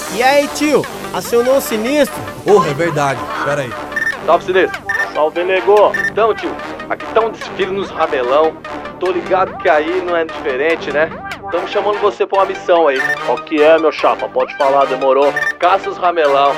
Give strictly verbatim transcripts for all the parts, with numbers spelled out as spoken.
E aí, tio? Acionou o sinistro? Porra, é verdade. Pera aí. Salve, sinistro. Salve, negô. Então, tio, aqui tá um desfile nos ramelão. Tô ligado que aí não é diferente, né? Tamo chamando você pra uma missão aí. Qual que é, meu chapa? Pode falar, demorou? Caça os ramelão.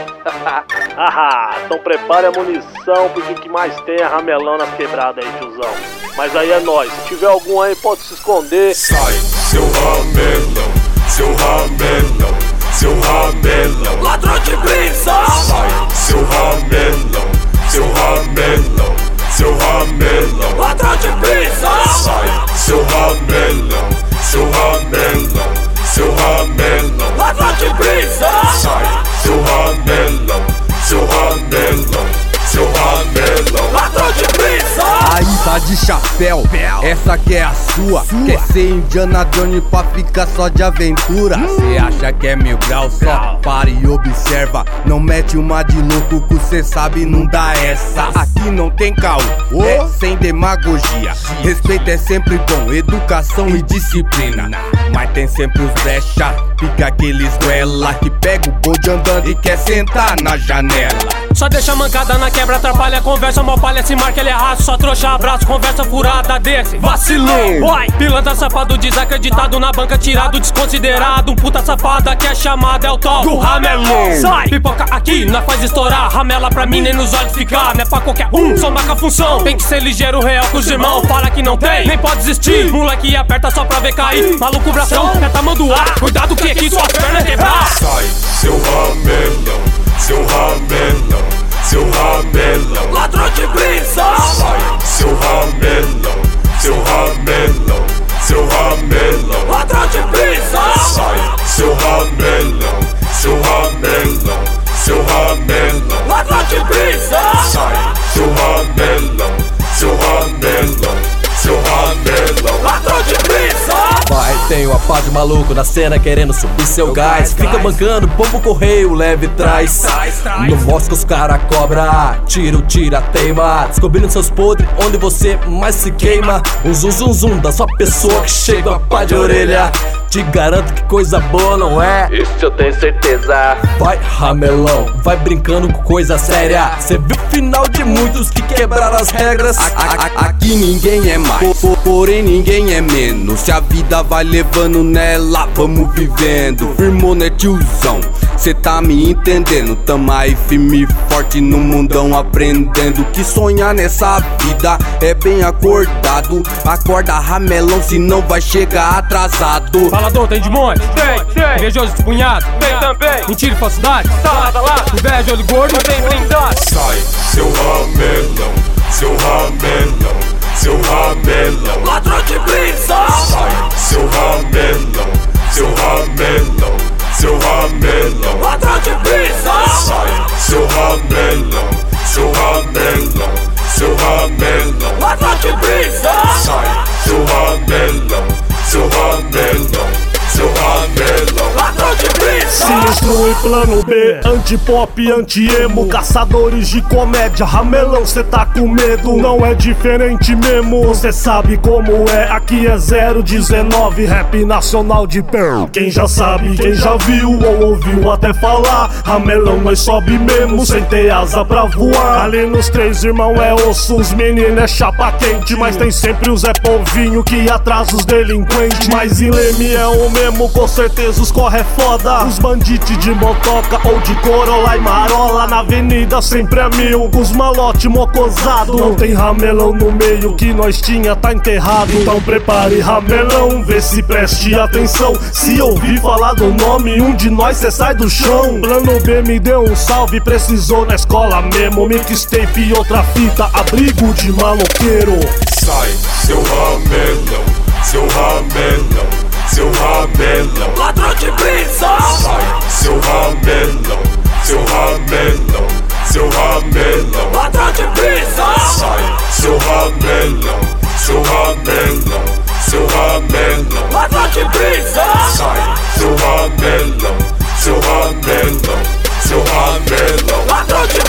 Haha, então prepare a munição, porque o que mais tem é ramelão nas quebradas aí, tiozão. Mas aí é nóis, se tiver algum aí pode se esconder. Sai, seu ramelão, seu ramelão, seu ramelão, ladrão de brisa. Sai, seu ramelão, seu ramelão, seu ramelão, ladrão de brisa. Sai, seu ramelão, seu ramelão, seu ramelão, ladrão de brisa. Sai, seu ramelão, seu ramelão, seu ramelão, ladrão de brisa. Aí tá de chapéu, essa que é a sua, sua. Quer ser Indiana Jones pra ficar só de aventura? Cê acha que é mil graus só? Para e observa, não mete uma de louco que cê sabe não dá essa. Aqui não tem caô, é sem demagogia. Respeito é sempre bom, educação e disciplina. Mas tem sempre os brecha, fica aqueles goela que pega o bonde andando e quer sentar na janela. Só deixa a mancada na quebra, atrapalha a conversa, mal palha, se marca, ele é raso, só trouxa, abraço, conversa furada desse vacilão. Vai, pilantra safado, desacreditado, na banca tirado, desconsiderado, um puta safada que é chamado, é o tal do ramelão. Sai, pipoca aqui, nós faz estourar, ramela pra mim, nem nos olhos ficar, não é pra qualquer um, só marca a função. Tem que ser ligeiro, real com os irmãos, fala que não tem, nem pode desistir, moleque aperta só pra ver cair, maluco bração, aperta a mão do ar, cuidado que aqui suas pernas quebrar. Sai, seu ramelão, seu ramelão, seu ramelão, ladrão de brisa. Sai, seu ramelão, seu ramelão, seu ramelão, ladrão de brisa. Sai, seu ramelão, seu ramelão, seu ramelão, ladrão de brisa. Sai, seu ramelão, seu ramelão, seu ramelão, ladrão de brisa. Vai, tenho a pá de maluco na cena querendo subir seu gás. Fica bancando, pombo correio, leve trás. Não mostra que os cara cobra, tiro, tira, teima. Descobrindo seus podres, onde você mais se queima. Um zum zum zum da sua pessoa que chega a pá de orelha. Te garanto que coisa boa não é. Isso eu tenho certeza. Vai, ramelão, vai brincando com coisa séria. Cê viu o final de muitos que quebraram as regras. A, a, a, aqui ninguém é mais, por, porém ninguém é menos. Se a vida vai levando nela, vamos vivendo. Firmou, né, tiozão? Cê tá me entendendo? Tamo aí firme e forte no mundão, aprendendo que sonhar nessa vida é bem acordado. Acorda, ramelão, senão vai chegar atrasado. Falador tem de monte? Tem, tem. Invejoso de punhado? Tem também. Mentira e falsidade? Tá, tá lá. Inveja, olho gordo? Tem blindado. Sai, seu ramelão, seu ramelão, seu ramelão, ladrão de brisa. Sai, seu ramelão, seu ramelão, seu ramelão, ladrão de brisa. Sai, seu ramelão, seu ramelão, seu ramelão, ladrão de brisa. Sai, seu ramelão, seu ramelão, seu ramelão, ladrão de brisa. Sinistro e plano B, anti-pop, anti-emo, caçadores de comédia, ramelão, cê tá com medo, não é diferente mesmo, cê sabe como é, aqui é zero dezenove, rap nacional de pé. Quem já sabe, quem já viu ou ouviu até falar, ramelão nós sobe mesmo, sem ter asa pra voar. Ali nos três irmãos é osso, os meninos é chapa quente, mas tem sempre o Zé Povinho que atrasa os delinquentes. Mas em Leme é o mesmo, com certeza os corre é foda, os bandites de motoca ou de Corolla e Marola, na avenida sempre é mil, os malote mocosado. Não tem ramelão no meio, que nós tinha tá enterrado. Então prepare ramelão, vê se preste atenção, se ouvir falar do nome, um de nós cê sai do chão. Plano B me deu um salve, precisou na escola mesmo, mixtape e outra fita, abrigo de maloqueiro. Sai, seu ramelão, seu ramelão, seu ramelão, ladrão de brisa. Sai, seu ramelão, seu ramelão, seu ramelão, ladrão de brisa. Sai, seu ramelão, seu ramelão, seu ramelão, ladrão de brisa. Sai, seu ramelão, seu ramelão, seu ramelão, ladrão de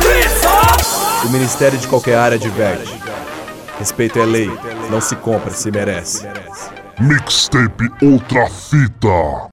brisa. O Ministério de qualquer área adverte: respeito é lei, não se compra, se merece. Mixtape Outra Fita.